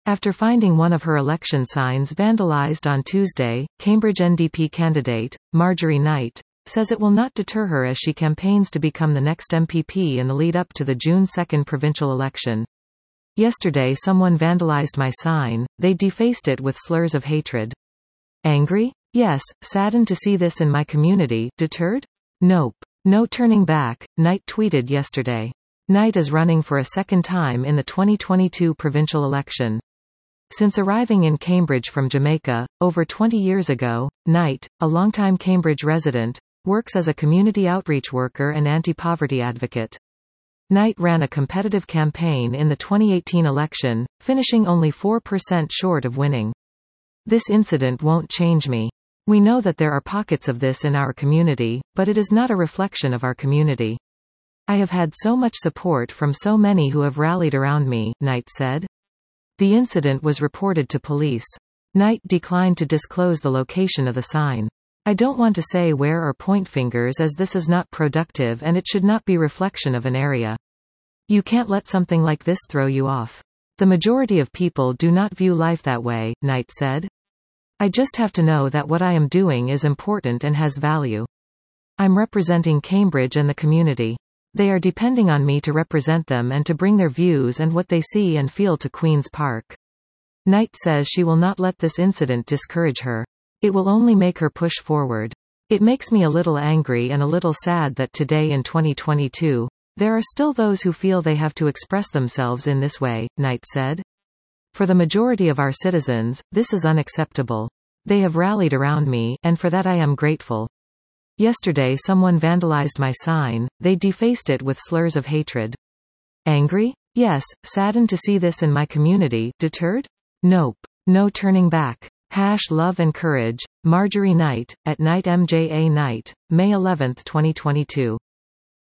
After finding one of her election signs vandalized on Tuesday, Cambridge NDP candidate, Marjorie Knight, says it will not deter her as she campaigns to become the next MPP in the lead-up to the June 2 provincial election. Yesterday someone vandalized my sign, they defaced it with slurs of hatred. Angry? Yes. Saddened to see this in my community. Deterred? Nope. No turning back, Knight tweeted yesterday. Knight is running for a second time in the 2022 provincial election. Since arriving in Cambridge from Jamaica, over 20 years ago, Knight, a longtime Cambridge resident, works as a community outreach worker and anti-poverty advocate. Knight ran a competitive campaign in the 2018 election, finishing only 4% short of winning. This incident won't change me. We know that there are pockets of this in our community, but it is not a reflection of our community. I have had so much support from so many who have rallied around me, Knight said. The incident was reported to police. Knight declined to disclose the location of the sign. I don't want to say where or point fingers as this is not productive and it should not be reflection of an area. You can't let something like this throw you off. The majority of people do not view life that way, Knight said. I just have to know that what I am doing is important and has value. I'm representing Cambridge and the community. They are depending on me to represent them and to bring their views and what they see and feel to Queen's Park. Knight says she will not let this incident discourage her. It will only make her push forward. It makes me a little angry and a little sad that today in 2022, there are still those who feel they have to express themselves in this way, Knight said. For the majority of our citizens, this is unacceptable. They have rallied around me, and for that I am grateful. Yesterday someone vandalized my sign, they defaced it with slurs of hatred. Angry? Yes. Saddened to see this in my community. Deterred? Nope. No turning back. #Love and Courage, Marjorie Knight, at Knight MJA Knight, May 11, 2022.